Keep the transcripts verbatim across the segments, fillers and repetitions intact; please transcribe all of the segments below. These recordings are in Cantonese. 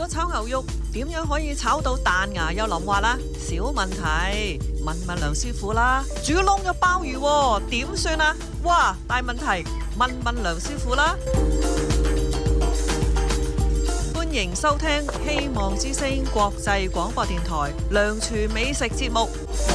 果炒牛肉點樣可以炒到彈牙又腍滑啦？小問題，問問梁師傅啦。煮燶咗鮑魚喎，點算啊？哇，大問題，問問梁師傅啦。歡迎收聽希望之聲國際廣播電台梁廚美食節目。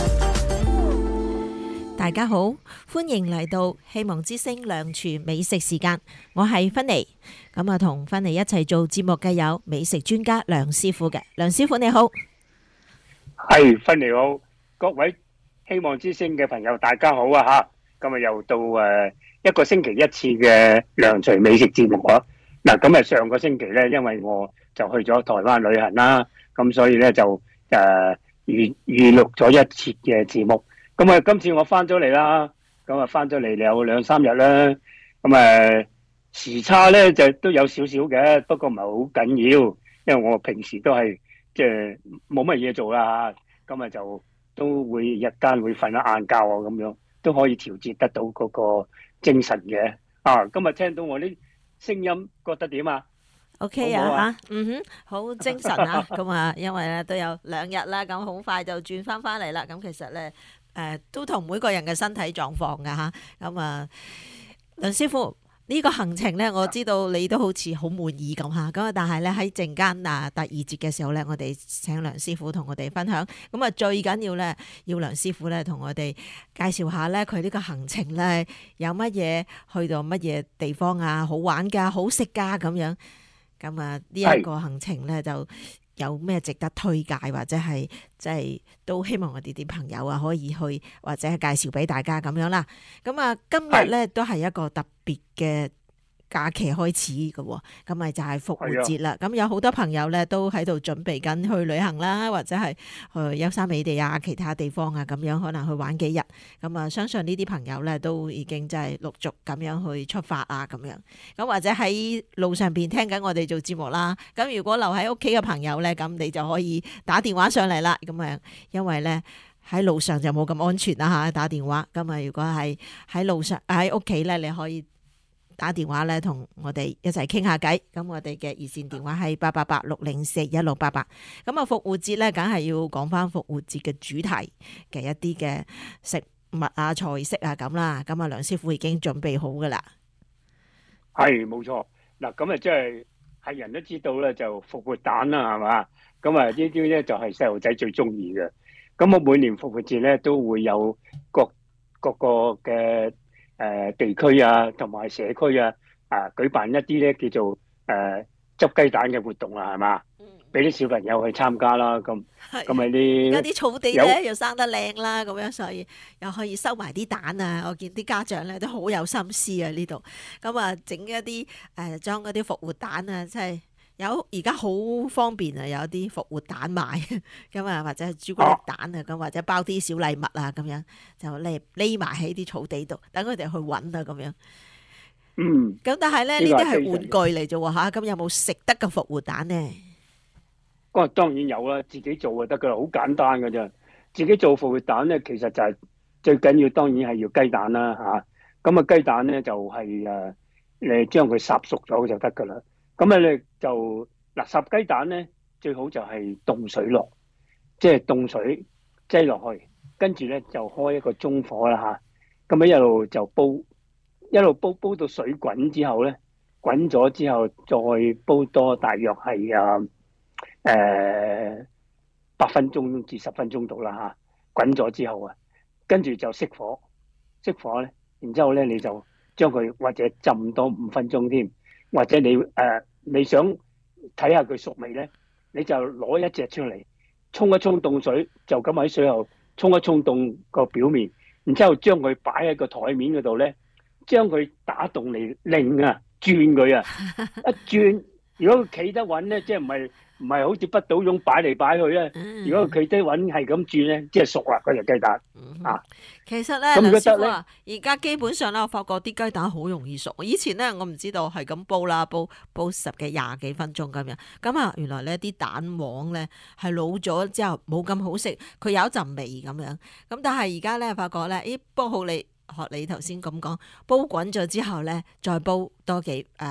大家好，歡迎嚟到希望之聲梁廚美食時間，我係芬妮。咁啊，同芬妮一齊做節目嘅有美食專家梁師傅嘅。梁師傅你好。 係，芬妮好，各位希望之聲嘅朋友大家好啊吓。今日又到誒一個星期一次嘅梁廚美食節目啊。嗱，咁啊上個星期咧，因為我就去咗台灣旅行啦，咁所以咧就誒預預錄咗一次嘅節目。咁啊，今次我翻咗嚟啦，咁啊翻咗嚟有兩三日啦。咁啊時差咧就都有少少嘅，不過唔係好緊要，因為我平時都係即係冇乜嘢做啦。咁啊就都會日間會瞓下晏覺啊，咁樣都可以調節得到嗰個精神嘅。啊，今日聽到我啲聲音覺得點啊 ？OK 啊吓，嗯哼，好精神啊。咁啊，因為咧都有兩日啦，咁好快就轉翻翻嚟啦。咁其實咧。誒、呃，都同每個人嘅身體狀況噶吓，咁啊，梁師傅呢、呢個行程咧，我知道你都好似好滿意咁吓，咁啊，但係咧喺陣間啊第二節嘅時候咧，我哋請梁師傅同我哋分享，咁啊最緊要咧要梁師傅咧同我哋介紹下咧佢呢個行程咧有乜嘢，去到乜嘢地方啊，好玩噶，好食噶咁樣，咁啊呢一個行程咧就。有咩值得推介，或者係即係都希望我哋啲朋友啊可以去或者係介紹俾大家咁樣啦。咁啊今日咧都係一個特別嘅假期開始嘅，咁咪就係復活節啦。咁有好多朋友咧都喺度準備緊去旅行啦，或者係去優山美地啊、其他地方啊咁樣，可能去玩幾日。咁啊，相信呢啲朋友咧都已經真係陸續咁樣去出發啊咁樣。咁或者喺路上邊聽緊我哋做節目啦。咁如果留喺屋企嘅朋友咧，咁你就可以打電話上嚟啦。咁啊，因為咧喺路上就冇咁安全啦嚇，打電話。咁啊，如果係喺路上喺屋企咧，你可以打電話咧，同我哋一齊傾下偈。咁我哋嘅熱線電話係八八八六零四一六八八。咁啊，復活節咧，梗係要講翻復活節嘅主題嘅一啲嘅食物啊、菜式啊咁啦。咁啊，梁師傅已經準備好噶啦。 係冇錯。嗱，咁啊，即係係人都知道咧，就復活蛋啦，係嘛？咁啊，呢啲咧就係細路仔最中意嘅。咁我每年復活節咧都會有各各個嘅。誒、呃、地區啊，同埋社區啊，啊舉辦一啲咧叫做誒執雞蛋嘅活動啊，係嘛？俾啲小朋友去參加啦，咁咁咪啲而家啲草地咧又生得靚啦，咁樣所以又可以收埋啲蛋啊！我見啲家長咧都好有心思啊，呢度咁啊整一啲誒裝嗰啲復活蛋啊，即係有而家好方便啊，有啲復活蛋賣咁啊，或者係朱古力蛋啊，咁或者包啲小禮物啊，咁樣就匿匿埋喺啲草地度，等佢哋去揾啊，咁樣。 嗯。 咁但係咧，呢啲係玩具嚟啫喎嚇，咁有冇食得嘅復活蛋呢？ 嗰個當然有啦，自己做就得噶啦，好簡單噶啫。自己做復活蛋咧，其實就係最緊要，當然係要雞蛋啦嚇。咁啊雞蛋咧就係誒，你將佢烚熟咗就得噶啦。咁啊咧就嗱烚雞蛋咧最好就係凍水落，即係凍水擠落去，跟住咧就開一個中火啦嚇。咁啊一路就煲，一路煲煲到水滾之後咧，滾咗之後再煲多大約係啊誒八分鐘至十分鐘度啦嚇。滾咗之後啊，跟住就熄火，熄火咧，然之後咧你就將佢或者浸多五分鐘添，或者你誒。呃你想睇下佢熟未咧，你就攞一隻出嚟，沖一沖凍水，就咁喺水後沖一沖凍個表面，然之後將佢擺喺個台面嗰度咧，將佢打洞嚟擰啊，轉佢啊，一轉，如果佢企得穩咧，即係唔係唔係好似不倒翁擺嚟擺去咧，如果佢企得穩係咁轉咧，即係熟啦嗰隻雞蛋、嗯、啊。 其實咧，梁師傅啊，而家基本上咧，我發覺啲雞蛋好容易熟。以前咧，我唔知道係咁煲啦，煲煲十幾廿幾分鐘咁樣。咁啊，原來呢啲蛋黃咧係老咗之後冇咁好食，佢有一陣味咁樣。咁但係而家咧發覺咧，咦，煲好你學你頭先咁講，煲滾咗之後咧，再煲多幾誒。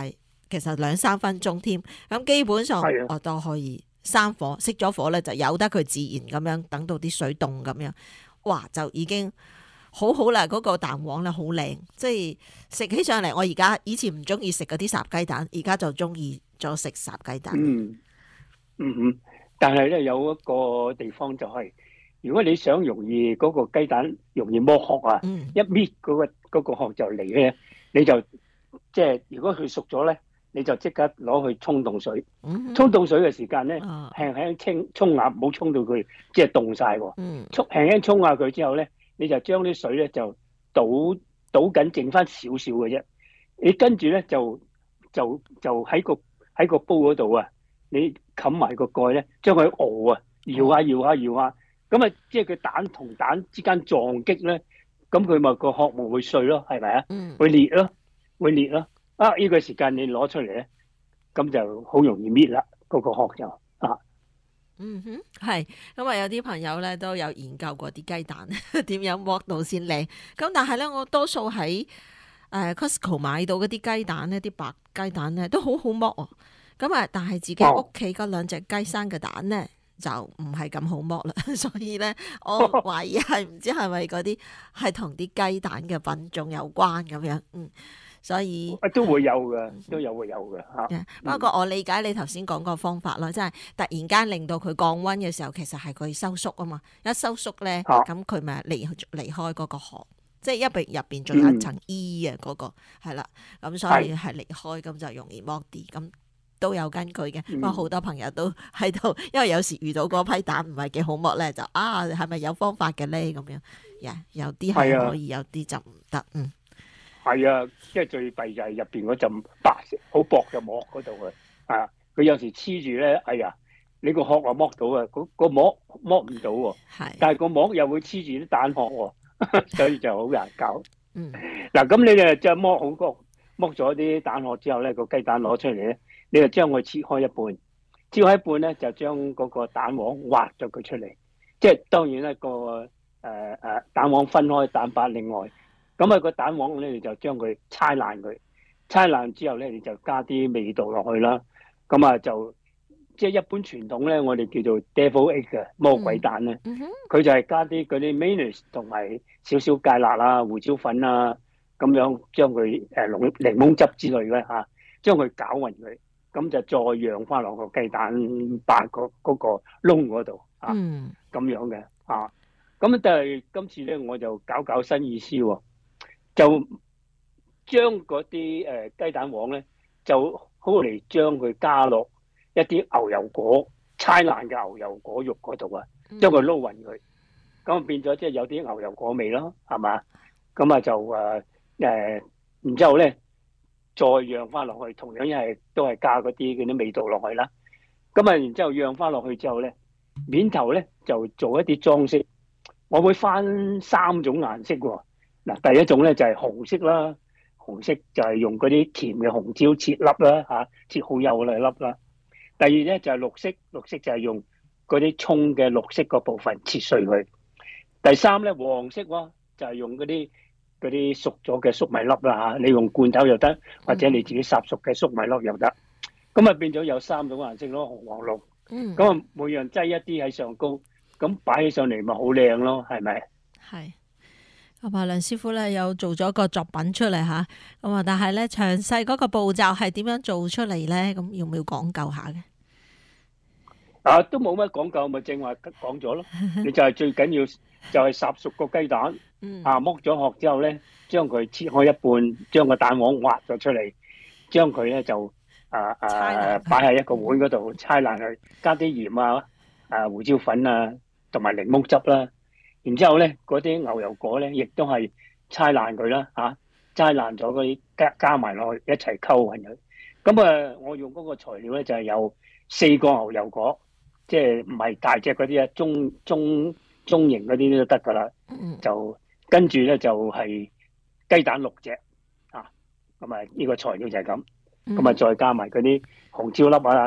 其實兩三分鐘添。咁基本上係啊我都可以閂火，熄咗火咧就由得佢自然咁樣等到啲水凍咁樣，哇就已經好好啦。嗰、那個蛋黃咧好靚，即係食起上嚟。我而家以前唔中意食嗰啲烚雞蛋，而家就中意咗食烚雞蛋。 嗯嗯嗯，但係咧有一個地方就係、是，如果你想容易嗰個雞蛋容易剝殼啊， 嗯一搣嗰、那個嗰、那個殼就嚟咧，你就即係如果佢熟咗咧，你就即刻攞去沖凍水。 嗯沖凍水嘅時間咧， 啊輕輕清沖下，唔好沖到佢即係凍晒喎。 嗯沖輕輕沖下佢之後咧，你就將啲水咧就倒倒緊，剩翻少少嘅啫。你跟住咧就就就喺個喺個煲嗰度啊，你冚埋個蓋咧，將佢熬啊，搖下搖下搖下，咁啊，即係佢蛋同蛋之間撞擊咧，咁佢咪個殼咪會碎咯，係咪啊？ 嗯會裂咯，會裂咯。啊，呢個時間你攞出嚟咧，咁就好容易搣啦，嗰個殼就啊。 嗯哼，係咁啊！有啲朋友咧都有研究過啲雞蛋點樣剝到先靚。咁但係咧，我多數喺誒 Costco 買到嗰啲雞蛋咧，啲白雞蛋咧都好好剝喎。咁啊，但係自己屋企嗰兩隻雞生嘅蛋咧，就唔係咁好剝啦。所以咧，我懷疑係唔知係咪嗰啲係同啲雞蛋嘅品種有關咁樣。嗯。所以都會有嘅，都有會有嘅嚇。 不過我理解你頭先講個方法咯，即係突然間令到佢降溫嘅時候，其實係佢收縮啊嘛。一收縮咧，咁佢咪離離開嗰個殼，即係一邊入邊仲有一層衣啊，嗰個係啦。咁所以係離開，咁就容易剝啲，咁都有根據嘅。不過好多朋友都喺度，因為有時遇到嗰批蛋唔係幾好剝咧，就啊係咪有方法嘅咧咁樣？呀，有啲係可以，有啲就唔得。嗯。 係啊，即係最弊就係入邊嗰陣白色好薄嘅膜嗰度啊！啊，佢有時黐住咧，哎呀，你個殼啊剝到啊，嗰個膜剝唔到喎。 係。 但係個膜又會黐住啲蛋殼喎，所以就好難搞。 嗯。 嗱，咁你哋就剝好個剝咗啲蛋殼之後咧，個雞蛋攞出嚟咧，你就將佢切開一半，切開一半咧就將嗰個蛋黃挖咗佢出嚟。即係當然咧個誒誒蛋黃分開，蛋白另外。咁啊個蛋黃咧，你就將佢搓爛佢，搓爛之後咧，你就加啲味道落去啦。咁啊就即係一般傳統咧，我哋叫做 devil egg 嘅魔鬼蛋咧，佢、 嗯嗯、 就係加啲嗰啲 mayonnaise 同埋少少芥辣啊、胡椒粉啊，咁樣將佢誒檸檸檬汁之類嘅嚇，將佢攪勻佢，咁就再釀翻落個雞蛋白個嗰個窿嗰度啊，咁、 嗯、 樣嘅啊。咁但係今次咧，我就搞搞新意思喎。就將嗰啲誒雞蛋黃咧，就好嚟將佢加落一啲牛油果，搓爛嘅牛油果肉嗰度啊，將佢撈勻佢，咁變咗即係有啲牛油果味咯，係嘛？咁啊就誒誒、呃，然之後咧再釀翻落去，同樣一係都係加嗰啲嗰啲味道落去啦。咁啊，然之後釀翻落去之後咧，面頭咧就做一啲裝飾，我會翻三種顏色喎。嗱，第一種咧就係紅色啦，紅色就係用嗰啲甜嘅紅椒切粒啦嚇，切好幼嘅粒啦。第二咧就係綠色，綠色就係用嗰啲葱嘅綠色個部分切碎佢。第三咧黃色喎，就係用嗰啲嗰啲熟咗嘅粟米粒啦嚇，你用罐頭又得，或者你自己烚熟嘅粟米粒又得。咁啊變咗有三種顏色咯，紅黃綠。嗯。咁啊每樣擠一啲喺上高，咁擺起上嚟咪好靚咯，係咪？ 係。咁啊，梁師傅咧有做咗個作品出嚟吓，咁啊，但係咧詳細嗰個步驟係點樣做出嚟咧？咁要唔要講究下嘅？ 啊，都冇乜講究，咪正話講咗咯。你就係最緊要就係烚熟個雞蛋，嗯、啊剝咗殼之後咧，將佢切開一半，將個蛋黃挖咗出嚟，將佢咧就啊啊擺喺一個碗嗰度，搓爛佢，加啲鹽啊、啊胡椒粉啊，同埋檸檬汁啦。然之後咧，嗰啲牛油果咧，亦都係搓爛佢啦，嚇、啊，搓爛咗嗰啲加加埋落去一齊溝勻佢。咁啊，我用嗰個材料咧就係、是、有四個牛油果，即係唔係大隻嗰啲啊，中中中型嗰啲都得噶啦。就跟住咧就係、是、雞蛋六隻，啊，咁啊呢個材料就係咁。咁啊再加埋嗰啲紅椒粒啊、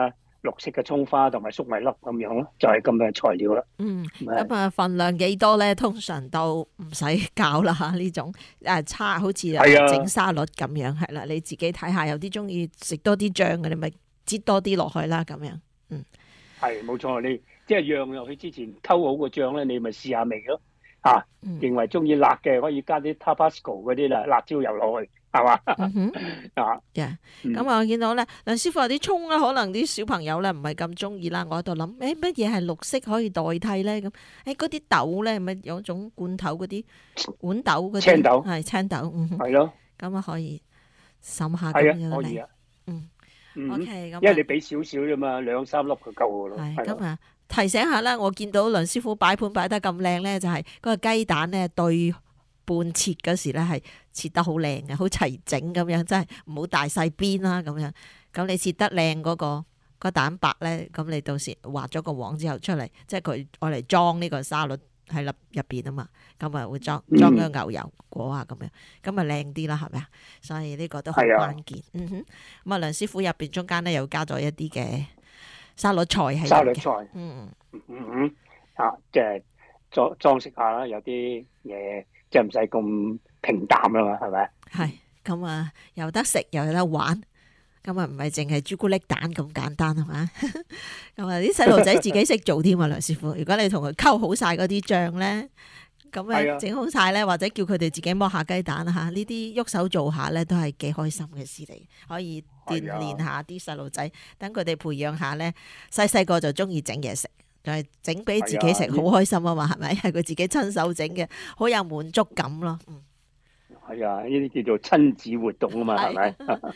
綠色嘅葱花同埋粟米粒咁樣咯，就係咁嘅材料啦。 嗯， 係咁啊份量幾多咧？通常都唔使教啦嚇，呢種誒叉好似係啊整沙律咁樣係啦，你自己睇下，有啲中意食多啲醬嘅，你咪擠多啲落去啦咁樣。嗯， 係冇錯，你即係釀入去之前溝好個醬咧，你咪試下味咯。啊， 嗯認為中意辣嘅可以加啲 Tabasco 嗰啲啦，辣椒油落去，係嘛？ 嗯哼。 啊， 嘅， 嗯咁我見到咧，梁師傅話啲葱咧，可能啲小朋友咧唔係咁中意啦。我喺度諗，誒乜嘢係綠色可以代替咧？咁誒嗰啲豆咧，咪有種罐頭嗰啲豌豆嗰啲， 青豆係青豆，嗯哼， 係咯， 咁啊可以滲下咁係樣啊，可以嚟。 啊。 嗯嗯 ，OK，咁因為你啊俾少少啫嘛，兩三粒就夠噶咯。 係係啊咁啊，提醒下啦，我見到梁師傅擺盤擺得咁靚咧，就係嗰個雞蛋咧對半切嗰時咧係切得好靚嘅，好齊整咁樣，真係唔好大細邊啦咁樣。咁你切得靚嗰個個蛋白咧，咁你到時畫咗個黃之後出嚟，即係佢愛嚟裝呢個沙律喺入入邊啊嘛，咁啊會裝裝咗牛油果啊咁樣，咁啊靚啲啦，係咪啊？所以呢個都好係啊關鍵。嗯哼，咁啊梁師傅入邊中間咧又加咗一啲嘅沙律菜喺度嘅。 沙律菜， 嗯嗯嗯啊，即係裝裝飾下啦，有啲嘢即係唔使咁平淡啊嘛，係咪？ 係咁啊，有得食又有得玩，咁啊唔係淨係朱古力蛋咁簡單係嘛？咁啊啲細路仔自己識做添啊，梁師傅。如果你同佢溝好晒嗰啲醬咧，咁係啊啊整好晒咧，或者叫佢哋自己剝下雞蛋啊嚇，呢啲喐手做下咧都係幾開心嘅事嚟，可以鍛鍊下啲細路仔，等佢哋培養下咧，細細個就中意整嘢食。就係整俾自己食，好開心啊嘛，係咪？係佢自己親手整嘅，好有滿足感咯。嗯， 係啊，呢啲叫做親子活動啊嘛，係咪？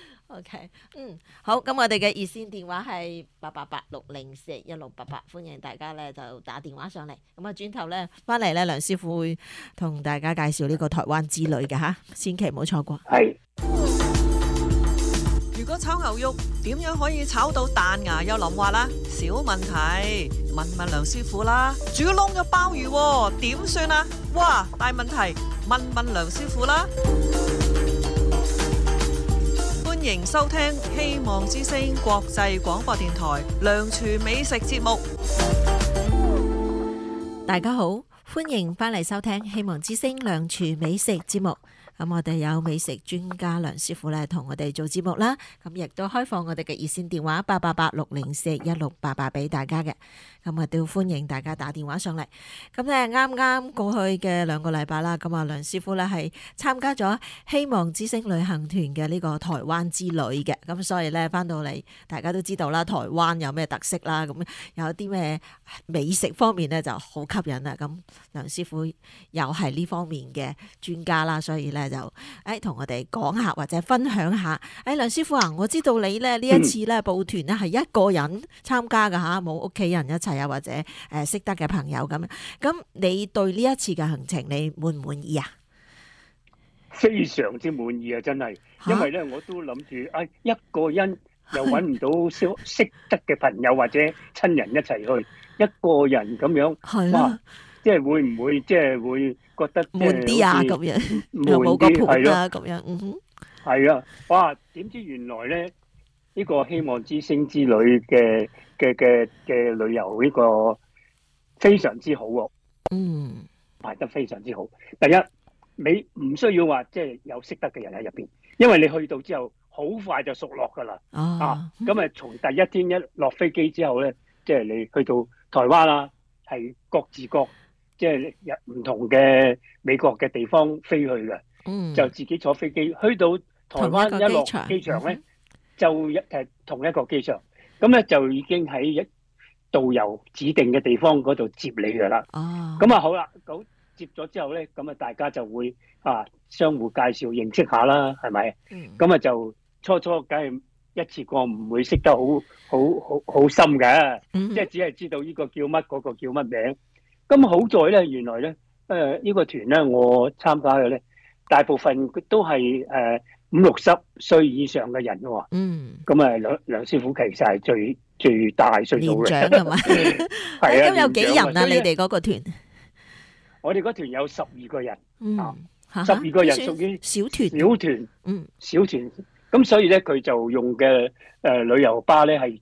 OK， 嗯，好，咁我哋嘅熱線電話係八八八六零四一六八八，歡迎大家咧就打電話上嚟。咁啊，轉頭咧翻嚟咧，梁師傅會同大家介紹呢個台灣之旅嘅吓，千祈唔好錯過。 係。 如果炒牛肉點樣可以炒到彈牙又淋滑啦？小問題，問問梁師傅啦。煮燶咗鮑魚喎，點算啊？哇，大問題，問問梁師傅啦。歡迎收聽希望之聲國際廣播電台梁廚美食節目。 大家好，歡迎翻嚟收聽希望之聲梁廚美食節目。咁我哋有美食專家梁師傅咧，同我哋做節目啦。咁亦都開放我哋嘅熱線電話八八八六零四一六八八俾大家嘅。咁啊，都歡迎大家打電話上嚟。咁咧，啱啱過去嘅兩個禮拜啦，咁啊，梁師傅咧係參加咗希望之星旅行團嘅呢個台灣之旅嘅。咁所以咧，翻到嚟大家都知道啦，台灣有咩特色啦，咁有啲咩美食方面咧就好吸引啦。咁梁師傅又係呢方面嘅專家啦，所以咧就誒同我哋講下或者分享下。誒，梁師傅啊，我知道你咧呢一次咧報團咧係一個人參加㗎吓，冇屋企人一齊啊，或者誒識得嘅朋友咁樣。咁你對呢一次嘅行程你滿唔滿意啊？ 非常之滿意啊！真係，因為咧我都諗住，哎，一個人又揾唔到識識得嘅朋友或者親人一齊去，一個人咁樣， 係哇啦， 即係會唔會即係會覺得即係悶啲啊好似咁樣，又冇個悶啲，係咯， 盤啊咁樣，嗯哼， 係啊，哇！點知原來咧呢個希望之星之旅嘅嘅嘅嘅旅遊呢個非常之好喎， 嗯， 排得非常之好。第一，你唔需要話即係有識得嘅人喺入邊，因為你去到之後好快就熟絡㗎啦。啊哦，， 咁啊從第一天一落飛機之後咧，即係你去到台灣啦，係各自各即係入唔同嘅美國嘅地方飛去嘅， 嗯， 就自己坐飛機去到台灣同一個一落機場機場咧嗯， 就一誒同一個機場，咁咧就已經喺一導遊指定嘅地方嗰度接你㗎啦。 哦， 咁啊好啦，咁接咗之後咧，咁啊大家就會啊相互介紹認識下啦，係咪？ 嗯咁啊就初初梗係一次過唔會識得好好好好深嘅， 嗯即係只係知道呢個叫乜，嗰個叫乜名。咁好在咧，原來咧誒呢個團咧，我參加嘅咧，大部分都係誒五六十歲以上嘅人喎。 嗯， 咁啊梁梁師傅其實係最最大歲年數嘅， 長係嘛？ 係啊。 咁有幾人啊？你年長所以哋嗰個團？ 我哋嗰團有十二個人， 嗯啊， 哈十二個人算屬於小團， 小團。 嗯小團，咁所以咧佢就用嘅誒、呃、旅遊巴咧係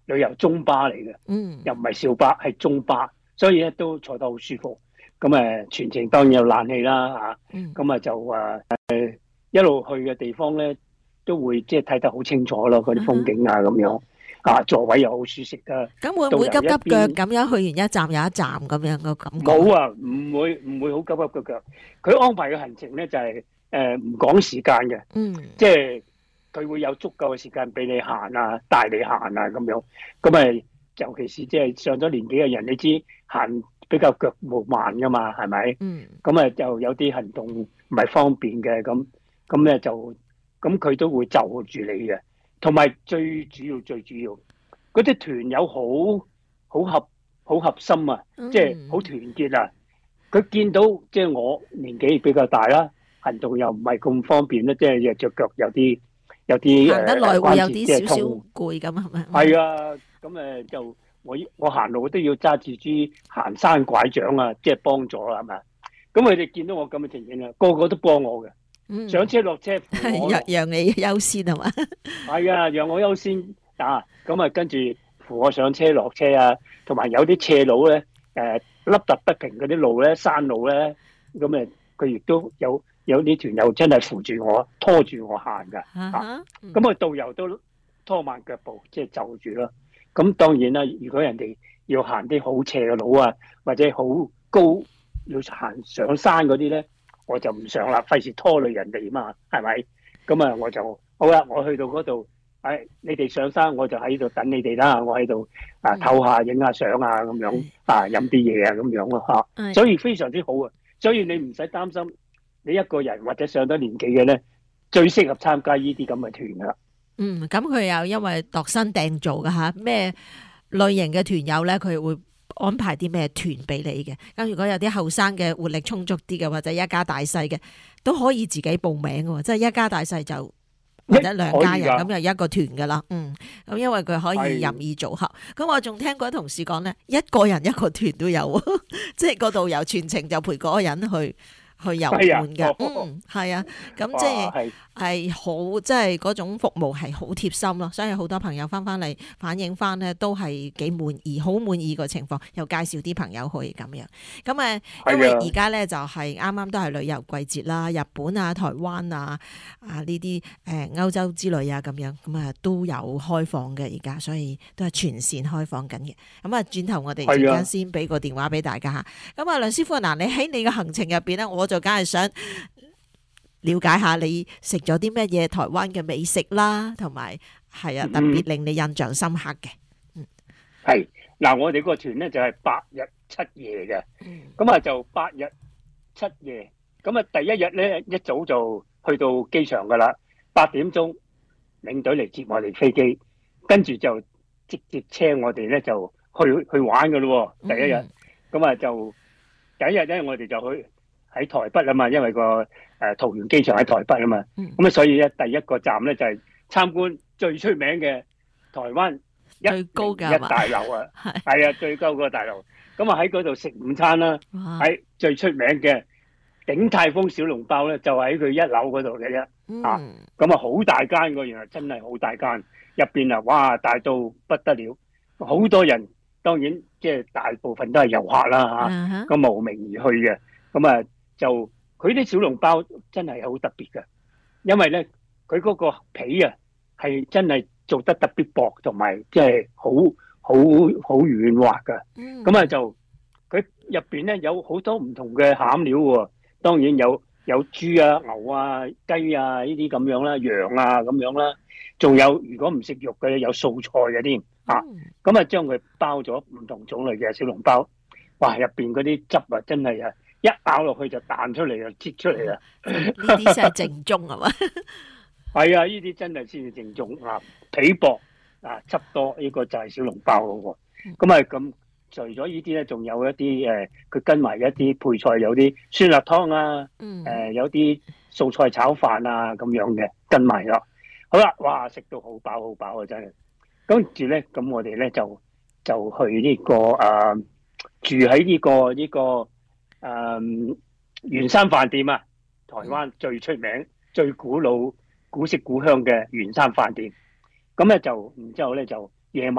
旅遊中巴嚟嘅， 嗯又唔係小巴，係中巴，所以咧都坐得好舒服。咁誒全程當然有冷氣啦嚇， 嗯咁啊就誒誒一路去嘅地方咧都會即係睇得好清楚咯，嗰啲風景啊咁樣啊，座位又好舒適啊。 咁會唔會急急腳咁樣去完一站又一站咁樣嘅感覺？ 冇啊，唔會唔會好急急腳腳。佢安排嘅行程咧就係誒唔講時間嘅， 嗯即係佢會有足夠嘅時間俾你行啊，帶你行啊咁樣。咁誒，尤其是即係上咗年紀嘅人，你知行比較腳步慢噶嘛，係咪？ 嗯咁誒就有啲行動唔係方便嘅，咁咁咧就咁佢都會就住你嘅。同埋最主要最主要，嗰啲團友好好合好合心啊， 嗯即係好團結啊！佢見到即係我年紀比較大啦，行動又唔係咁方便咧，即係隻腳有啲有啲行得耐誒會有關節即係啲少少痛。 攰咁係咪？ 係啊，咁誒就我我行路都要揸住支行山拐杖啊，即係幫助啦，係咪？咁佢哋見到我咁嘅情形啊，個個都幫我嘅， 嗯上車落車扶我讓讓你優先係嘛？ 係啊，讓我優先啊！咁啊，跟住扶我上車落車啊，同埋有啲斜路咧，誒凹凸不平嗰啲路咧，山路咧，咁誒佢亦都有有啲團友真係扶住我，拖住我行㗎。 啊哈嗯咁啊，導遊都拖慢腳步，即係就住咯。咁當然啦，如果人哋要行啲好斜嘅路啊，或者好高要行上山嗰啲咧，我就唔上啦，費事拖累人哋嘛，係咪？咁啊，我就好啦，我去到嗰度，誒，你哋上山，我就喺度等你哋啦，我喺度啊唞下、影下相啊，咁樣啊，飲啲嘢啊，咁樣咯嚇。 係所以非常之好啊！所以你唔使擔心，你一個人或者上咗年紀嘅咧，最適合參加呢啲咁嘅團噶啦。 嗯，咁佢又因為度身訂造嘅嚇，咩類型嘅團友咧，佢會安排啲咩團俾你嘅？咁如果有啲後生嘅活力充足啲嘅，或者一家大細嘅，都可以自己報名嘅喎，即係一家大細就或者兩家人可以㗎咁就一個團噶啦。嗯，咁因為佢可以係任意組合。咁我仲聽過同事講咧，一個人一個團都有喎，即係個導遊全程就陪嗰個人去去遊玩嘅。 係啊嗯，係啊，咁即係。 哇係係好，即係嗰種服務係好貼心咯，所以好多朋友翻翻嚟反映翻咧，都係幾滿意，好滿意個情況，又介紹啲朋友去咁樣。咁誒，因為而家咧就係啱啱都係旅遊季節啦，日本啊、台灣啊、啊呢啲誒歐洲之類啊咁樣，咁啊都有開放嘅而家，所以都係全線開放緊嘅。咁啊，轉頭我哋陣間先俾個電話俾大家嚇。咁啊，梁師傅嗱，你喺你嘅行程入邊咧，我就梗係想了解下你食咗啲咩嘢台灣嘅美食啦，同埋係啊特別令你印象深刻嘅。嗯， 係嗱，我哋個團咧就係八日七夜嘅， 嗯咁啊就八日七夜，咁啊第一日咧一早就去到機場噶啦，八點鐘領隊嚟接我哋飛機，跟住就直接車我哋咧就去去玩噶咯喎，第一日，咁啊就第一日咧我哋就去喺台北啊嘛，因為個誒桃園機場喺台北啊嘛，咁啊所以咧第一個站咧就係參觀最出名嘅台灣一最高嘅一大樓啊，係啊最高嗰個大樓，咁啊喺嗰度食午餐啦， 哇喺最出名嘅鼎泰豐小籠包咧就喺佢一樓嗰度嘅啫，啊嗯咁啊好大間個，原來真係好大間，入邊啊哇大到不得了，好多人，當然即係大部分都係遊客啦嚇。 啊哈咁慕名而去嘅，咁啊就佢啲小籠包真係好特別嘅，因為咧佢嗰個皮啊係真係做得特別薄，同埋即係好好好軟滑嘅。 嗯咁啊就佢入邊咧有好多唔同嘅餡料喎，當然有有豬啊、牛啊、雞啊呢啲咁樣啦，羊啊咁樣啦，仲有如果唔食肉嘅有素菜嘅添啊。 嗯咁啊將佢包咗唔同種類嘅小籠包，哇入邊嗰啲汁啊真係啊一咬落去就彈出嚟啊，擠出嚟啊！ 呢啲先係正宗係嘛？ 係啊，呢啲真係先至正宗啊，皮薄啊汁多，呢、個就係小籠包嗰個。咁啊咁，除咗呢啲咧，仲有一啲誒，佢、跟埋一啲配菜，有啲酸辣湯啊， 嗯誒、有啲素菜炒飯啊咁樣嘅跟埋咯。好啦，哇食到好飽好飽啊真係。跟住咧，咁我哋咧就就去呢、個誒、呃、住喺呢、個呢、個誒、呃、圓山飯店啊，台灣最出名、最古老、古色古香嘅圓山飯店。咁咧就，然之後咧就夜晚咧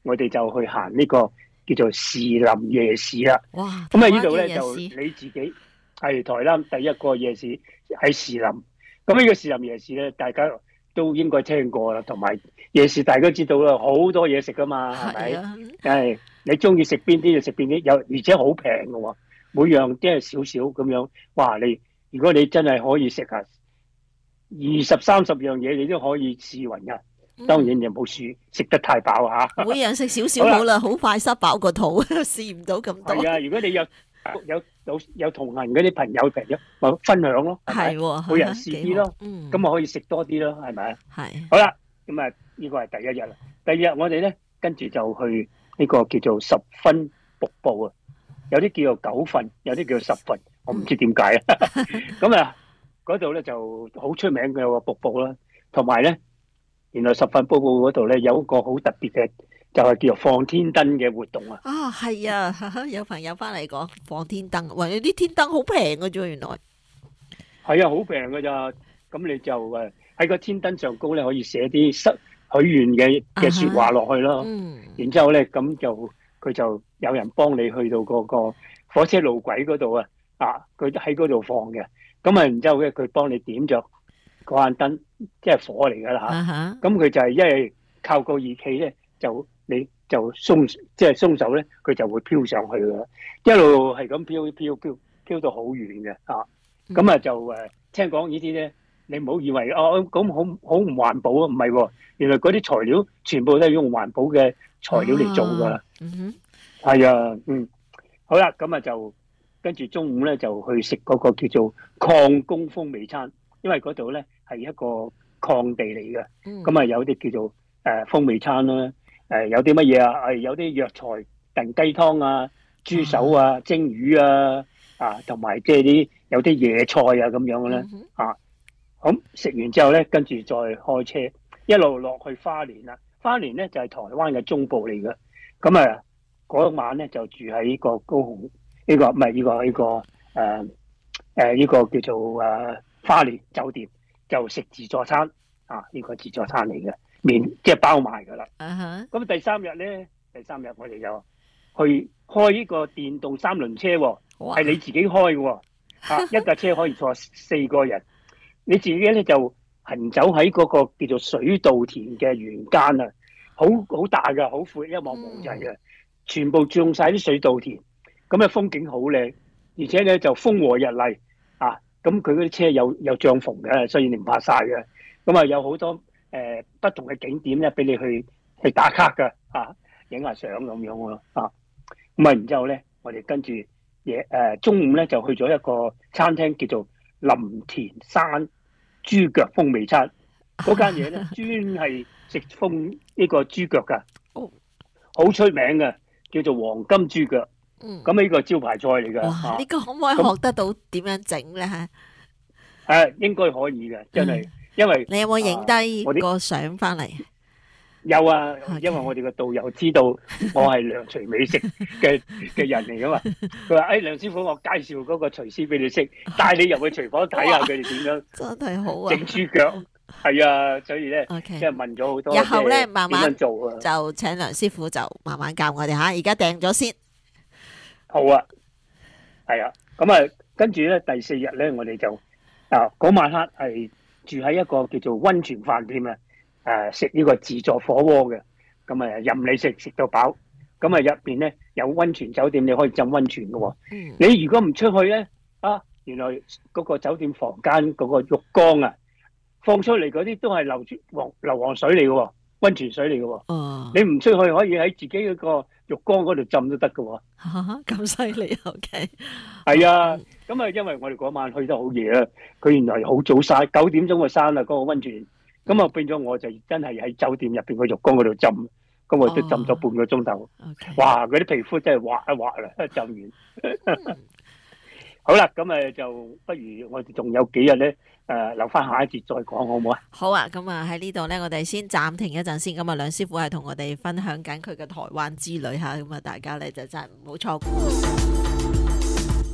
我哋就去行呢個叫做士林夜市啦。 哇！ 咁啊呢度咧台灣嘅就夜市你自己係台灣第一個夜市喺士林。咁呢個士林夜市咧，大家都應該聽過啦，同埋夜市大家知道啦，好多嘢食噶嘛，係咪？ 係啊， 係你中意食邊啲就食邊啲，有而且好平嘅喎，每樣即係少少咁樣。哇！你如果你真係可以食啊，二十三十樣嘢你都可以試勻噶。當然你冇試食得太飽嚇。 每樣食少少好啦，好快塞飽個肚，試唔到咁多。 係啊，如果你有有有有同行嗰啲朋友朋友，咪分享咯，係咪？ 係喎， 每人試啲咯， 嗯， 咁咪可以食多啲咯，係咪啊？ 係好啦，咁啊呢個係第一日啦。第二日我哋咧跟住就去呢個叫做十分瀑布啊，有啲叫做九分，有啲叫做十分，我唔知點解啊。咁啊嗰度咧就好出名嘅個瀑布啦，同埋咧原來十分瀑布嗰度咧有一個好特別嘅，就係叫做放天燈嘅活動啊。 啊，係啊，有朋友翻嚟講放天燈，哇！啲天燈好平嘅啫，原來係啊，好平㗎咋。咁你就誒喺個天燈上高咧，可以寫啲失許願嘅嘅説話落去咯。 嗯， 然之後咧，咁就佢就有人幫你去到嗰個火車路軌嗰度啊，啊，佢喺嗰度放嘅。咁啊，然之後咧，佢幫你點着嗰盞燈，即係火嚟㗎啦嚇。 啊哈， 咁佢就係因為靠個儀器咧，就你就鬆即係鬆手咧，佢就會飄上去㗎啦，一路係咁飄飄飄飄到好遠嘅啊！咁啊就誒聽講呢啲咧，你唔好以為哦咁好好唔環保啊，唔係喎，原來嗰啲材料全部都係用環保嘅材料嚟做㗎。 嗯哼， 係啊，嗯，好啦，咁啊就跟住中午咧就去食嗰個叫做礦工風味餐，因為嗰度咧係一個礦地嚟嘅， 嗯， 咁啊有啲叫做誒、呃、風味餐啦，誒、呃、有啲乜嘢啊？係有啲藥材燉雞湯啊、豬手啊、蒸魚啊，啊同埋即係啲有啲野菜啊咁樣嘅咧， 嗯啊，咁食完之後咧，跟住再開車一路落去花蓮啦。花蓮咧就係、是、台灣嘅中部嚟嘅，咁啊嗰晚咧就住喺呢個高雄呢、這個唔係呢個呢、這個誒誒呢個叫做誒、呃、花蓮酒店，就食自助餐啊！呢、這個自助餐嚟嘅，面即係包埋㗎啦。 啊哈， 咁第三日咧，第三日我哋就去開呢個電動三輪車喎， 哇係你自己開嘅喎，啊一架車可以坐四個人，你自己咧就行走喺嗰個叫做水稻田嘅沿間啊，好好大㗎，好闊，一望無際嘅，全部種晒啲水稻田，咁咧風景好靚，而且咧就風和日麗啊，咁佢嗰啲車有有帳篷嘅，所以你唔怕曬嘅，咁啊有好多誒、呃、不同嘅景點咧俾你去去打卡㗎，啊影下相咁樣喎，啊咁啊然之後咧，我哋跟住嘢誒中午咧就去咗一個餐廳叫做林田山豬腳風味餐，嗰間嘢咧專係食風呢個豬腳㗎，好出名嘅，叫做黃金豬腳。 嗯， 咁呢個招牌菜嚟㗎。 哇！呢個可唔可以學得到點樣整咧？嚇， 誒應該可以嘅，真係，因為你有冇影低我啲個相翻嚟？ 有啊， OK 因為我哋個導遊知道我係梁廚美食嘅嘅人嚟㗎嘛，佢話：誒梁師傅，我介紹嗰個廚師俾你識，帶你入去廚房睇下佢哋點樣真係好啊！ 整豬腳。係啊，所以咧， OK 即係問咗好多， 日後咧即係慢慢點樣做啊？ 就請梁師傅就慢慢教我哋嚇，而家訂咗先。 好啊，係啊，咁啊，跟住咧第四日咧，我哋就啊嗰晚黑係住喺一個叫做溫泉飯店啊，誒食呢個自助火鍋嘅，咁啊任你食食到飽，咁啊入邊咧有溫泉酒店，你可以浸溫泉嘅喎。 嗯， 你如果唔出去咧，啊原來嗰個酒店房間嗰個浴缸啊，放出嚟嗰啲都係流住黃硫磺水嚟嘅喎，溫泉水嚟嘅喎。 哦， 你唔出去可以喺自己嗰個浴缸嗰度浸都得嘅喎。 咁犀利，OK。 係啊，咁啊，因為我哋嗰晚去得好夜啊，佢原來好早閂，九點鐘就閂啦嗰個溫泉，咁啊變咗我就真係喺酒店入邊個浴缸嗰度浸，咁我都浸咗半個鐘頭。 OK。 哇！嗰啲皮膚真係滑一滑啦，一浸完。好啦，咁誒就不如我哋仲有幾日咧，誒留翻下一節再講好唔好啊？ 好啊，咁啊喺呢度咧，我哋先暫停一陣先。咁啊，梁師傅係同我哋分享緊佢嘅台灣之旅嚇，咁啊大家咧就真係唔好錯過。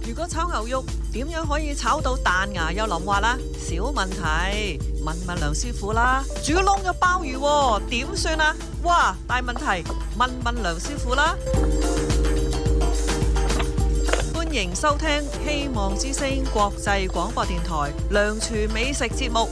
如果炒牛肉點樣可以炒到彈牙又腍滑啦？小問題，問問梁師傅啦。煮燶咗鮑魚喎，點算啊？哇，大問題，問問梁師傅啦。歡迎收聽希望之聲國際廣播電台梁廚美食節目。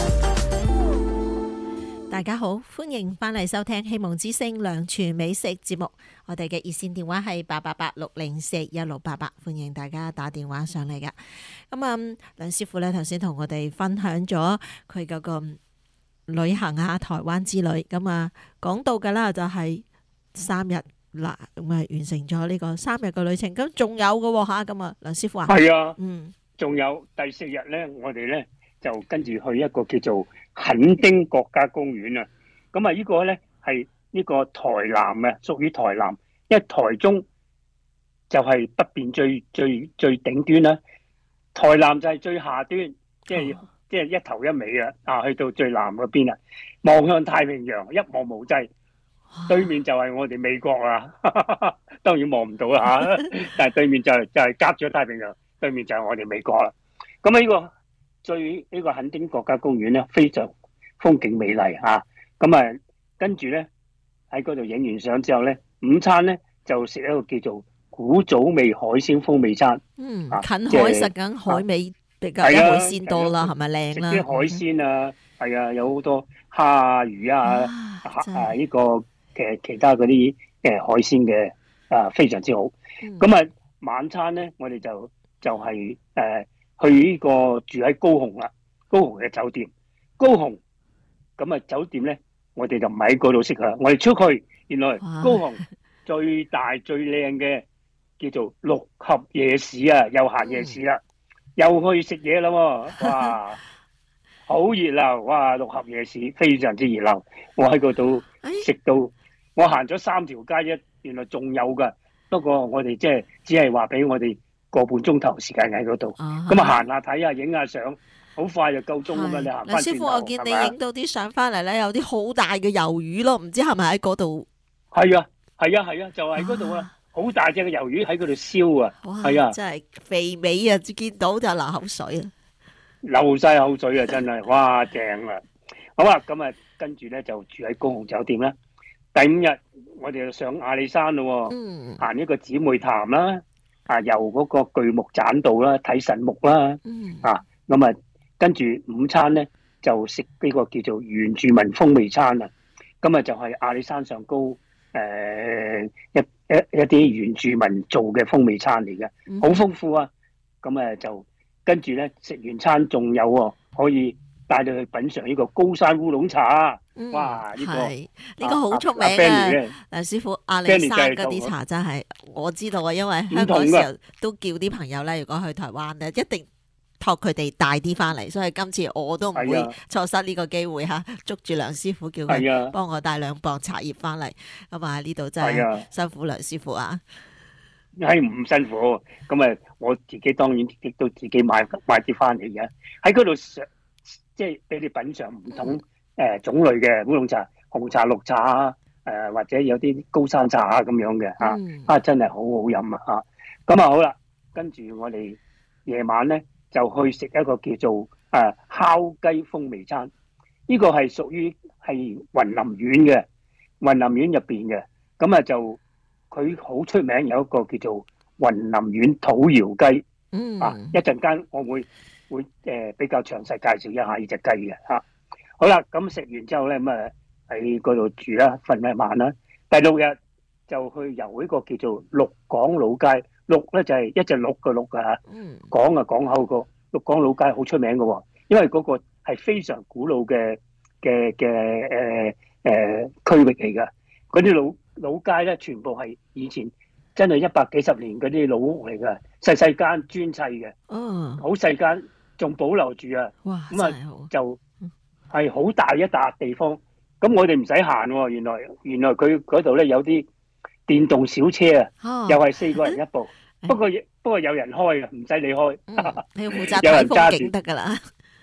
大家好，歡迎翻嚟收聽希望之聲梁廚美食節目。我哋嘅熱線電話係八八八六零四一六八八，歡迎大家打電話上嚟噶。咁啊，梁師傅咧頭先同我哋分享咗佢嗰個旅行啊，台灣之旅。咁啊，講到嘅啦就係三日啦，咁啊完成咗呢個三日嘅旅程。咁仲有嘅吓，咁啊，梁師傅啊， 係啊， 嗯， 仲有第四日咧，我哋咧就跟住去一個叫做墾丁國家公園啊。咁啊，呢個咧係呢個台南嘅，屬於台南，因為台中就係北邊最最最頂端啦，台南就係最下端，即係即係一頭一尾啊！啊，去到最南嗰邊啊，望向太平洋，一望無際，對面就係我哋美國啊，當然望唔到啦嚇，但係對面就係就係隔咗太平洋，對面就係我哋美國啦。咁啊，呢個最呢個墾丁國家公園咧，非常風景美麗嚇。咁啊，跟住咧喺嗰度影完相之後咧，午餐咧就食一個叫做古早味海鮮風味餐。 嗯， 啊近即係海食緊海味比較係啊海鮮多啦，係咪靚啦？ 食啲海鮮啊，係啊，有好多蝦啊、魚啊、 啊真係啊呢個嘅其他嗰啲誒海鮮嘅啊，非常之好。 嗯咁啊，晚餐咧，我哋就就係誒去呢個住喺高雄啦，高雄嘅酒店。高雄咁啊，酒店咧，我哋就唔喺嗰度食啦，我哋出去，原來哇高雄最大最靚嘅叫做六合夜市啊，休閒夜市啦，又去食嘢啦喎，哇！好熱鬧，哇！六合夜市非常之熱鬧，我喺嗰度食到，我行咗三條街啫，原來仲有㗎。不過我哋即係只係話俾我哋個半鐘頭時間喺嗰度，咁啊行下睇下，影下相，好快就夠鐘啊嘛！你行梁翻轉頭， 師傅，我見你係咪啊影到啲相翻嚟咧，有啲好大嘅魷魚咯，唔知係咪喺嗰度？ 係啊，係啊，係啊，就喺嗰度啊，好大隻嘅魷魚喺嗰度燒啊， 哇， 係啊， 真係肥美啊！見到就流口水啊！ 流晒口水啊，真係，哇，正啊！好啊，咁啊，跟住咧就住喺高雄酒店啦。第五日我哋就上阿里山咯， 嗯行一個姊妹潭啦，啊，遊嗰個巨木棧道啦，睇神木啦， 嗯啊，咁啊，跟住午餐咧就食呢個叫做原住民風味餐啊。咁啊就係阿里山上高誒、呃、一一一啲原住民做嘅風味餐嚟嘅，好豐富啊！咁啊就跟住咧食完餐仲有喎，可以帶你去品嚐呢個高山烏龍茶。 嗯哇！呢、個係呢個好出名阿 Fanny 啊！ 咧梁師傅，阿里 Fanny 山就係嗰啲做茶真係我知道啊，因為唔香港同㗎時候都叫啲朋友咧，如果去台灣咧，一定託佢哋帶啲翻嚟，所以今次我都唔會係啊錯失呢個機會嚇，捉住梁師傅叫係佢啊幫我帶兩磅茶葉翻嚟，咁啊呢度真係啊係辛苦梁師傅啊！ 係唔辛苦，咁啊我自己當然亦都自己買買啲翻嚟嘅，喺嗰度嘗即係俾你品嚐唔同誒、呃、種類嘅烏龍茶、紅茶、綠茶啊，誒、呃、或者有啲高山茶啊咁樣嘅嚇， 嗯啊真係好好飲啊嚇！咁啊好啦，跟住我哋夜晚咧就去食一個叫做誒、呃、烤雞風味餐，呢、個係屬於係雲林縣嘅雲林縣入邊嘅，咁啊就。佢好出名，有一個叫做雲林縣土窯雞、 嗯啊！一陣間我會會誒、呃、比較詳細介紹一下呢隻雞嘅嚇。好啦，咁食完之後咧，咁啊喺嗰度住啦，瞓一晚啦。第六日就去遊呢個叫做鹿港老街，鹿咧就係一隻鹿嘅鹿嘅嚇， 嗯港啊港口個鹿港老街好出名嘅喎，因為嗰個係非常古老嘅嘅嘅誒誒區域嚟嘅，嗰啲老。老街咧，全部係以前真係一百幾十年嗰啲老屋嚟㗎，細細間磚砌嘅， 哦， 好細間，仲保留住啊！ 哇， 咁真係好啊，就係好大一笪地方。咁我哋唔使行喎，原來原來佢嗰度咧有啲電動小車啊， 哦又係四個人一部。不過不過有人開嘅，唔使你開。 嗯你要負責有睇人揸住風景得㗎啦。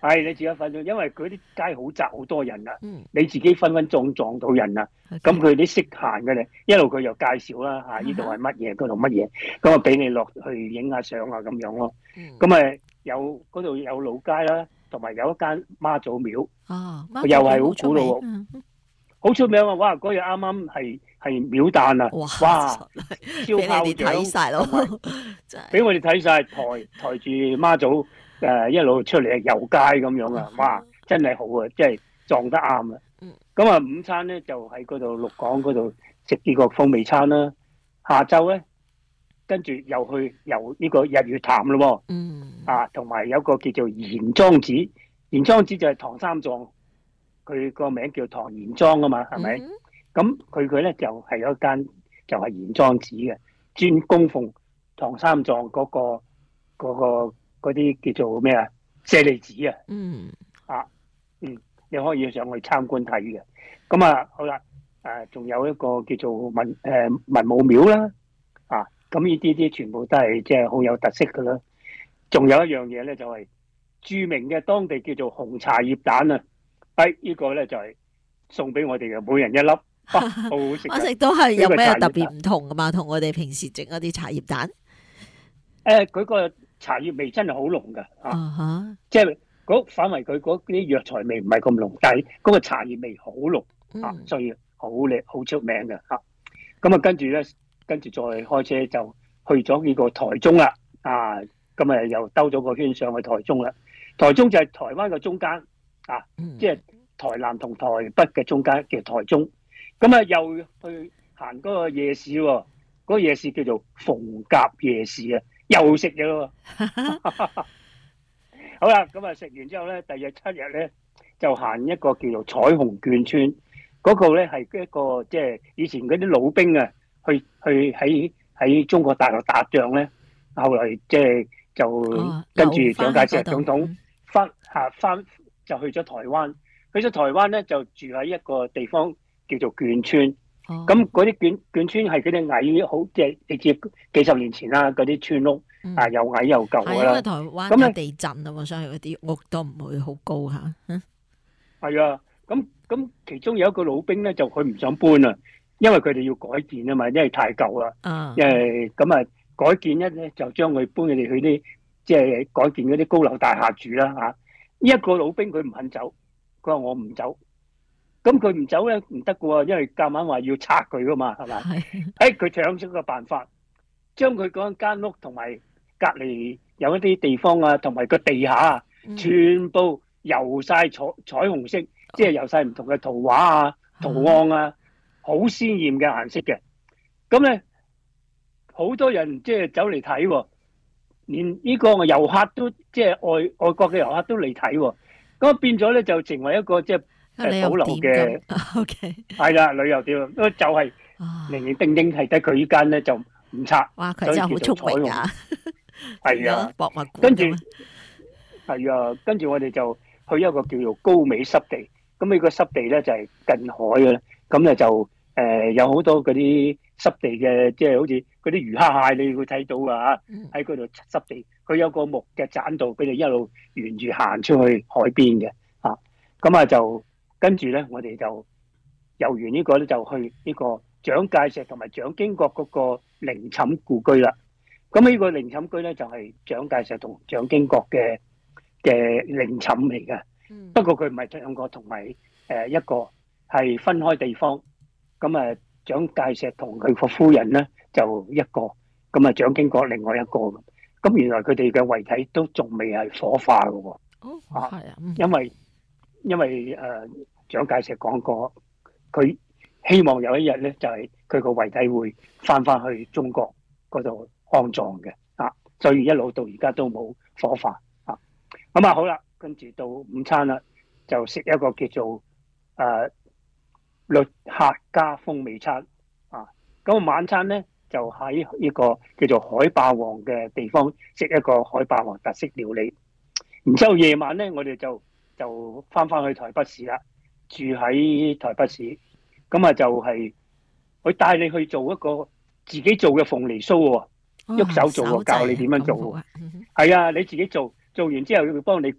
係你自己分咗，因為佢啲街好窄，好多人啊， 嗯你自己分分鐘撞到人啊。咁佢啲識行嘅咧，一路佢又介紹啦嚇，呢度係乜嘢，嗰度乜嘢，咁啊俾你落去影下相啊咁樣咯。 嗯咁啊有嗰度有老街啦，同埋有一間媽祖廟， 哦， 又係好古老喎嗯好出名啊！哇！嗰日啱啱係係廟誕啊， 哇哇！ 俾你哋睇晒咯，真係俾我哋睇晒抬抬住媽祖誒一路出嚟遊街咁樣啊！哇！真係好啊，真係撞得啱啊！ 嗯咁啊，午餐咧就喺嗰度鹿港嗰度食呢個風味餐啦。下晝咧，跟住又去遊呢個日月潭咯喎。 嗯啊，同埋有個叫做賢莊寺，賢莊寺就係唐三藏，佢個名叫唐賢莊啊嘛，係咪？ 嗯咁佢佢咧就係、有一間就係賢莊寺嘅，專供奉唐三藏嗰、個嗰、個嗰啲叫做咩啊舍利子啊， 嗯啊嗯，你可以上去參觀睇嘅。咁啊好啦，誒、仲有一個叫做文誒、呃文武廟啦，啊咁呢啲啲全部都係即係好有特色噶啦。仲有一樣嘢咧就係、著名嘅當地叫做紅茶葉蛋啊，誒、呢個咧就係、送俾我哋嘅，每人一粒。哇，好好食我啊！ 食到係有咩呢個茶葉蛋特別唔同噶嘛？同我哋平時整嗰啲茶葉蛋誒，佢個茶葉味真係好濃㗎，啊， 啊哈， 即係嗰反為佢嗰啲藥材味唔係咁濃，但係嗰個茶葉味好濃啊， 嗯所以好靚好出名嘅嚇。咁啊，跟住咧，跟住再開車就去咗呢個台中啦，啊，咁啊又兜咗個圈上去台中啦。台中就係台灣嘅中間啊， 嗯即係台南同台北嘅中間叫台中。咁啊，又去行嗰個夜市喎，嗰、個夜市叫做逢甲夜市啊，又食嘢咯喎。好啦，咁啊食完之後咧，第日七日咧就行一個叫做彩虹眷村，嗰、個咧係一個即係以前嗰啲老兵啊，去去喺喺中國大陸打仗咧，後來即係就哦跟住留返蔣介石喺嗰度總統翻嚇翻就去咗台灣，去咗台灣咧就住喺一個地方叫做眷村。 哦咁嗰啲眷眷村係嗰啲矮好即係你知幾十年前啦，嗰啲村屋嗯啊又矮又舊係因㗎啦。 為台灣咁咧有地震啊嘛，所以嗰啲屋都唔會好高嚇。嗯係啊，咁咁其中有一個老兵咧，就佢唔想搬啊，因為佢哋要改建啊嘛，因為太舊啦。 啊因為咁啊，改建一咧就將佢搬佢哋去啲即係改建嗰啲高樓大廈住啦嚇。呢、一個老兵佢唔肯走，佢話我唔走。咁佢唔走咧唔得嘅喎，因為夾硬話要拆佢噶嘛，係咪？ 係誒佢想出個辦法，將佢嗰間屋同埋隔離有一啲地方啊，同埋個地下啊， 嗯全部油晒彩彩虹色，即係油晒唔同嘅圖畫啊、圖案啊，好鮮豔嘅顏色嘅。咁咧好多人即係走嚟睇喎，連呢個遊客都即係外外國嘅遊客都嚟睇喎。咁變咗咧就成為一個即係你又誒保留嘅點咁？O K 係啦旅遊店，咁就係啊， 零零丁丁係得佢呢間咧就唔拆。 哇！佢真係好聰明㗎， 係啊， 博物館跟住咁啊係啊，跟住我哋就去一個叫做高美濕地。咁呢個濕地咧就係、近海嘅咧，咁咧就誒、呃有好多嗰啲濕地嘅，即係好似嗰啲魚蝦蟹，你會睇到啊嗯喺嗰度濕地。佢有個木嘅棧道，佢哋一路沿住行出去海邊嘅啊。咁啊就跟住咧，我哋就遊完呢個咧，就去呢個蔣介石同埋蔣經國嗰個陵寢故居啦。咁呢個陵寢居咧就係、蔣介石同蔣經國嘅嘅陵寢嚟嘅。 嗯不過佢唔係兩個，同埋誒一個係分開地方。咁啊，蔣介石同佢個夫人咧就一個，咁啊蔣經國另外一個咁。咁原來佢哋嘅遺體都仲未係火化嘅喎， 哦啊係啊，嗯因為因為誒、呃、蔣介石講過，佢希望有一日咧就係佢個遺體會翻翻去中國嗰度安葬嘅啊，所以一路到而家都冇火化啊。咁啊好啦。跟住到午餐啦，就食一個叫做誒、呃、律客家風味餐啊。咁晚餐咧就喺呢個叫做海霸王嘅地方食一個海霸王特色料理。然之後夜晚咧，我哋就就翻翻去台北市啦，住喺台北市。咁啊就係佢帶你去做一個自己做嘅鳳梨酥喎，喐手做喎，教你點樣做喎。 啊，嗯係啊，你自己做，做完之後佢會幫你焗。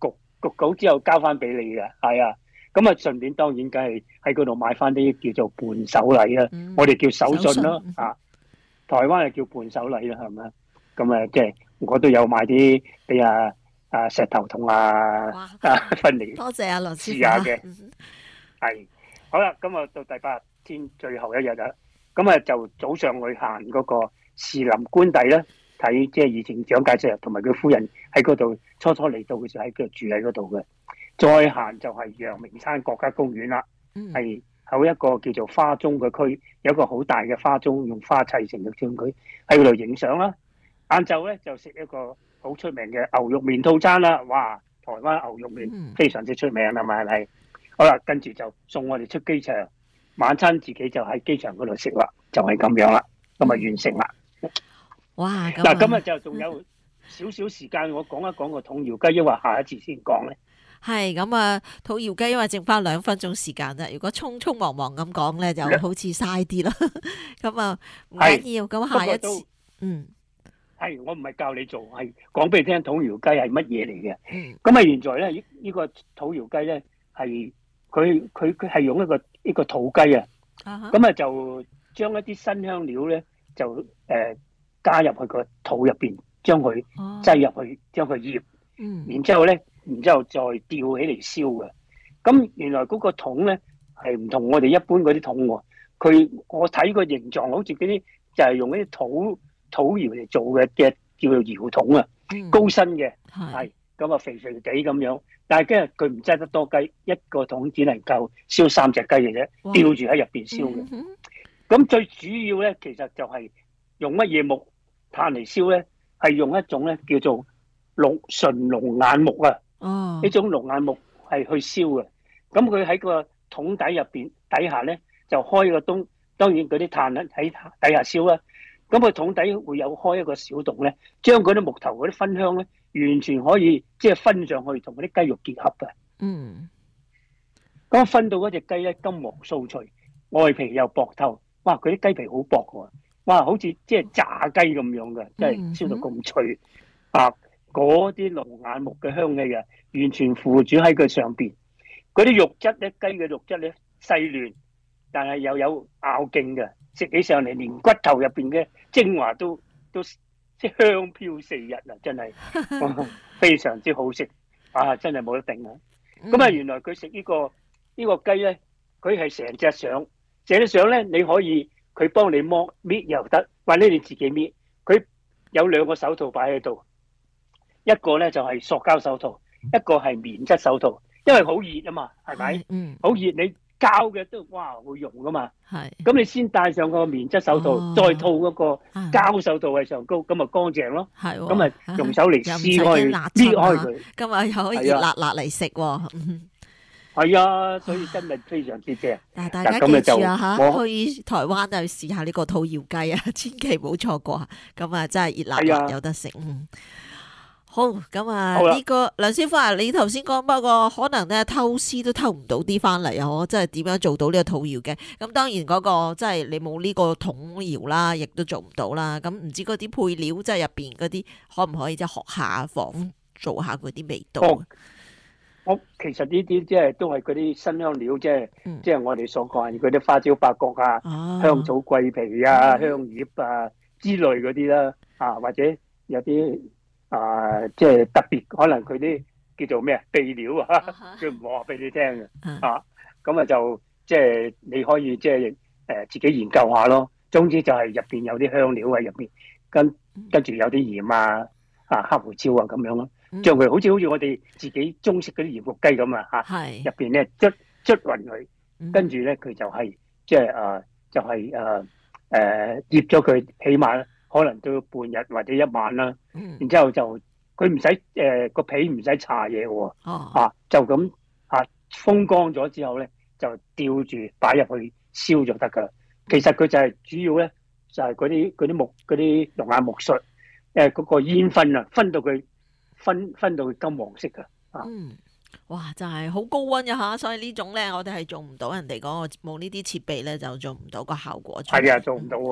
焗好之後交翻俾你嘅，係啊。咁啊，順便當然梗係喺嗰度買翻啲叫做伴手禮啦， 嗯我哋叫手信咯手信啊。台灣係叫伴手禮啦，係咪？咁啊，即係我都有買啲俾阿阿石頭同阿哇阿芬妮多謝阿羅師試下嘅。 傅啊嗯係好啦，咁啊到第八天最後一日啦，咁啊就早上去行嗰個士林官邸啦，睇即係以前蔣介石同埋佢夫人喺嗰度初初嚟到嘅時候喺嗰度住喺嗰度嘅。再行就係陽明山國家公園啦， 嗯係有一個叫做花鐘嘅區，有一個好大嘅花鐘，用花砌成嘅鐘區，喺嗰度影相啦。晏晝咧就食一個好出名嘅牛肉麵套餐啦，哇！台灣牛肉麵嗯非常之出名啦，係咪？好啦，跟住就送我哋出機場，晚餐自己就喺機場嗰度食啦，就係咁樣啦，咁啊完成啦。 哇！咁嗱，今啊日就仲有少少時間，我講一講個筒搖雞，因為下一次先講咧。 係咁啊，土窯雞因為剩翻兩分鐘時間啦，如果匆匆忙忙咁講咧，就好似嘥啲啦。咁啊唔緊要，咁下一不過都次嗯係我唔係教你做，係講俾你聽筒搖雞係乜嘢嚟嘅。 嗯咁啊，現在咧呢呢個土搖雞咧係佢佢佢係用一個一個土雞啊， 啊哈咁啊就將一啲新香料咧就誒、呃、加入去個土入邊，將佢哦擠入去，將佢醃， 嗯然之後咧，然之後再吊起嚟燒嘅。咁原來嗰個桶咧係唔同我哋一般嗰啲桶喎，佢我睇個形狀好似嗰啲就係用嗰啲土土窯嚟做嘅嘅叫做窯桶啊， 嗯高身嘅。 係係咁啊，肥肥地咁樣，但係跟住佢唔擠得多雞，一個桶只能夠燒三隻雞嘅啫， 哇吊住喺入邊燒嘅。 嗯哼咁最主要咧，其實就係用乜嘢木炭嚟燒咧？係用一種咧叫做龍純龍眼木啊， 哦呢種龍眼木係去燒嘅。咁佢喺個桶底入邊底下咧，就開個窿，當然嗰啲炭咧喺底下燒啦。咁佢桶底會有開一個小洞咧，將嗰啲木頭嗰啲芬香咧，完全可以即係分上去同嗰啲雞肉結合嘅。 嗯咁分到嗰隻雞咧，金黃酥脆，外皮又薄透，哇！佢啲雞皮好薄喎，哇！好似即係炸雞咁樣嘅，即係燒到咁脆啊！嗰啲龍眼木嘅香氣啊，完全附住喺佢上邊。嗰啲肉質咧，雞嘅肉質咧細嫩，但係又有咬勁嘅，食起上嚟連骨頭入邊嘅精華都都即係香飄四溢啊！真係哇非常之好食啊！真係冇得頂啊！咁啊，原來佢食呢個呢個雞咧，佢係成隻相，成隻相咧，你可以佢幫你剝搣又得，或者你自己搣。佢有兩個手套擺喺度，一個咧就係塑膠手套，一個係棉質手套，因為好熱啊嘛，係咪？ 嗯好熱，你膠嘅都哇會溶噶嘛。 係咁你先戴上個棉質手套， 哦再套嗰個啊膠手套喺上高，咁啊乾淨咯。 係喎咁啊用手嚟又唔撕開佢， 使驚辣搣親啊開佢。 今日又可以係啊辣辣嚟食喎。嗯係啊，所以真係非常之正。 嗱，大家嗱咁啊就記住啊嚇， 我去台灣啊試下呢個土窯雞啊，千祈唔好錯過啊！咁啊，真係熱辣係啊辣有得食。嗯，好咁啊， 好啦呢個梁師傅啊，你頭先講不過可能咧偷師都偷唔到啲翻嚟啊！我真係點樣做到呢個土窯嘅？咁當然嗰個即係你冇呢個桶窯啦，亦都做唔到啦。咁唔知嗰啲配料即係入邊嗰啲可唔可以即係學下仿做下嗰啲味道啊？ 哦我其實呢啲即係都係嗰啲新香料，即係嗯即係我哋所講嗰啲花椒、八角啊、 哦香草、桂皮啊、 嗯香葉啊之類嗰啲啦，啊或者有啲啊即係特別，可能佢啲叫做咩啊秘料啊， 哈佢唔話俾你聽嘅嗯啊，咁啊就即係你可以即係誒自己研究下咯。總之就係入邊有啲香料喺入邊，跟跟住有啲鹽啊、啊黑胡椒啊咁樣咯。將佢好似好似我哋自己中式嗰啲鹽焗雞咁啊嚇， 係入邊咧捽捽勻佢， 嗯跟住咧佢就係即係誒就係誒誒醃咗佢，起碼可能都要半日或者一晚啦。 嗯然之後就佢唔使誒個皮唔使搽嘢喎， 哦啊就咁啊風乾咗之後咧就吊住擺入去燒就得噶啦。其實佢就係主要咧就係嗰啲嗰啲木嗰啲龍眼木碎誒嗰個煙熏啊，熏到佢。分分到佢金黃色噶，啊， 嗯，哇，就係好高溫嘅嚇，所以呢種咧，我哋係做唔到人哋嗰個冇呢啲設備咧，就做唔到個效果出嚟。 係啊，做唔到啊。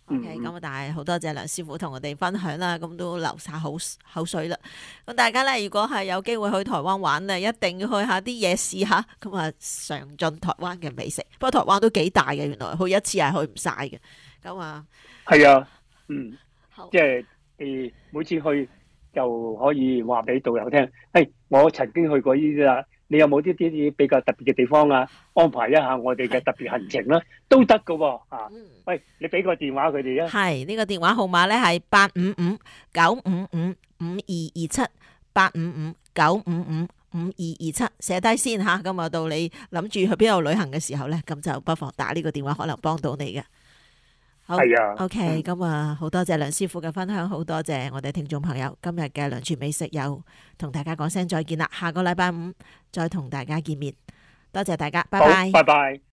OK，咁但係好多謝梁師傅同我哋分享啦，咁都流晒口口水啦。咁大家咧，如果係有機會去台灣玩咧，一定要去下啲夜市嚇，咁啊嘗盡台灣嘅美食。不過台灣都幾大嘅，原來去一次係去唔晒嘅。咁啊， 係啊，嗯， 好即係誒每次去就可以話俾導遊聽，誒我曾經去過呢啲啦。你有冇啲啲啲比較特別嘅地方啊？安排一下我哋嘅特別行程啦，都得㗎喎啊！喂，你俾個電話佢哋啊。 係呢個電話號碼咧係八五五九五五五二二七，八五五九五五五二二七，寫低先嚇。咁啊，到你諗住去邊度旅行嘅時候咧，咁就不妨打呢個電話，可能幫到你嘅。好係啊 ，OK，咁啊，好多謝梁師傅嘅分享，好多謝我哋聽眾朋友，今日嘅梁廚美食又同大家講聲再見啦，下個禮拜五再同大家見面，多謝大家，拜拜， 好，拜拜。